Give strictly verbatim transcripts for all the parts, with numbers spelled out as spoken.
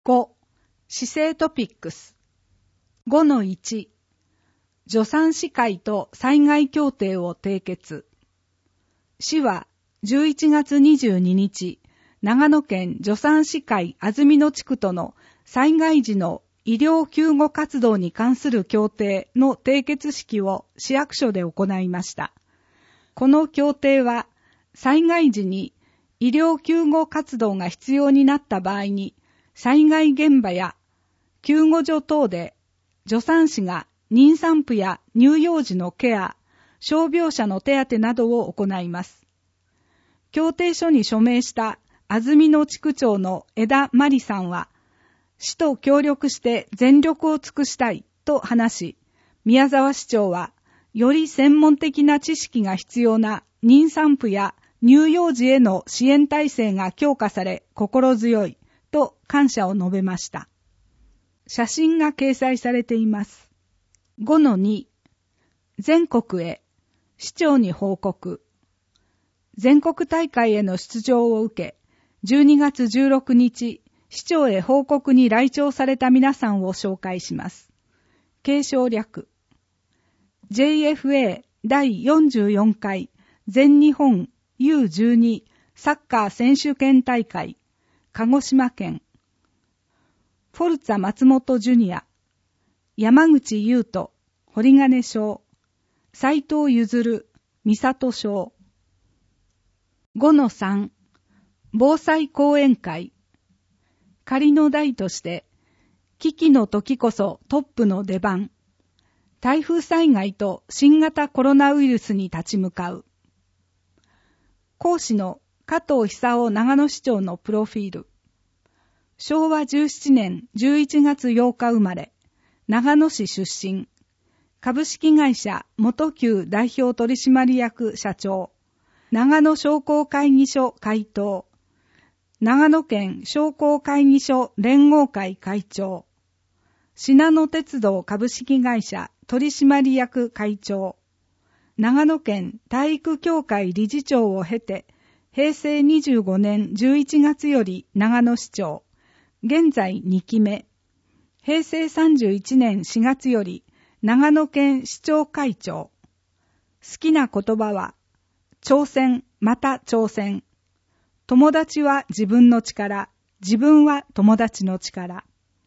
ご. 市政トピックス ごのいち 助産師会と災害協定を締結。市はじゅういちがつにじゅうににち、長野県助産師会安曇野地区との災害時の医療救護活動に関する協定の締結式を市役所で行いました。この協定は、災害時に医療救護活動が必要になった場合に、災害現場や救護所等で助産師が妊産婦や乳幼児のケア、傷病者の手当などを行います。協定書に署名した安曇野地区長の枝真理さんは、市と協力して全力を尽くしたいと話し、宮沢市長は、より専門的な知識が必要な妊産婦や乳幼児への支援体制が強化され心強いと感謝を述べました。写真が掲載されています。ごのに 全国へ市長に報告。全国大会への出場を受け、じゅうにがつじゅうろくにち、市長へ報告に来庁された皆さんを紹介します。継承略 ジェイエフエー だいよんじゅうよんかい全日本 ユーじゅうに サッカー選手権大会鹿児島県フォルツァ松本ジュニア山口優斗堀金賞斉藤譲三郷賞 ごのさん 防災講演会仮の題として危機の時こそトップの出番台風災害と新型コロナウイルスに立ち向かう講師の加藤久夫長野市長のプロフィールしょうわじゅうななねんじゅういちがつようか生まれ長野市出身株式会社元久代表取締役社長長野商工会議所会頭長野県商工会議所連合会会長信濃鉄道株式会社取締役会長長野県体育協会理事長を経てへいせいにじゅうごねんじゅういちがつより長野市長現在にきめへいせいさんじゅういちねんしがつより長野県市長会長好きな言葉は挑戦また挑戦友達は自分の力自分は友達の力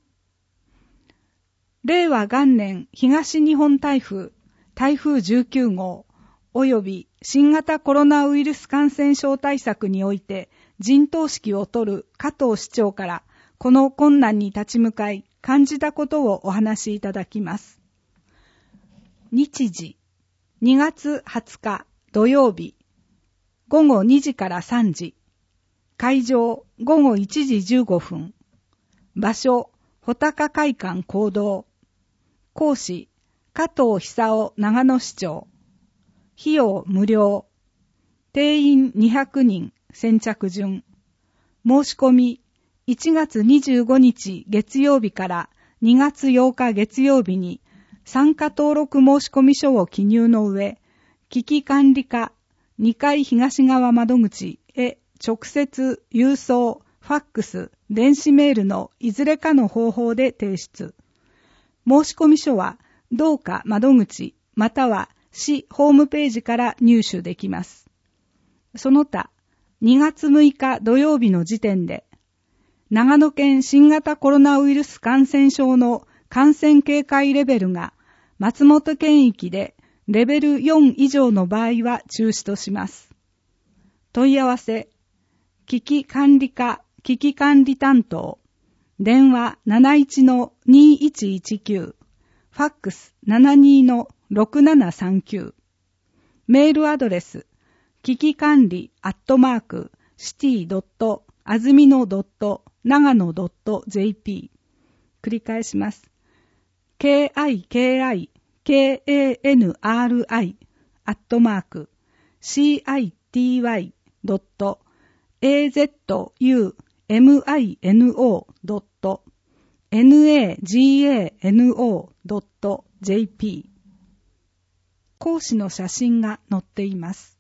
れいわ元年東日本台風台風じゅうきゅうごう及び新型コロナウイルス感染症対策において陣頭指揮を取る加藤市長からこの困難に立ち向かい感じたことをお話しいただきます。日時にがつはつか土曜日ごごにじからさんじ会場ごごいちじじゅうごふん場所穂高会館講堂講師加藤久夫長野市長費用無料定員にひゃくにん先着順申し込みいちがつにじゅうごにち月曜日からにがつようか月曜日に参加登録申込書を記入の上危機管理課にかい東側窓口へ直接郵送ファックス電子メールのいずれかの方法で提出申込書は同課窓口または市ホームページから入手できます。その他、にがつむいか土曜日の時点で、長野県新型コロナウイルス感染症の感染警戒レベルが松本県域でレベルよん以上の場合は中止とします。問い合わせ、危機管理課危機管理担当電話 なないちのにいちいちきゅう ファックス ななにのろくななさんきゅう メールアドレス危機管理アットマークシティドットあずみのドット長野ドットジェーピー 繰り返します ケーアイケーアイケーエーエヌアールアイ アットマーク シーアイティーワイ ドット エーゼットユーエムアイエヌオー ドット ナガノ ドット ジェーピー 講師の写真が載っています。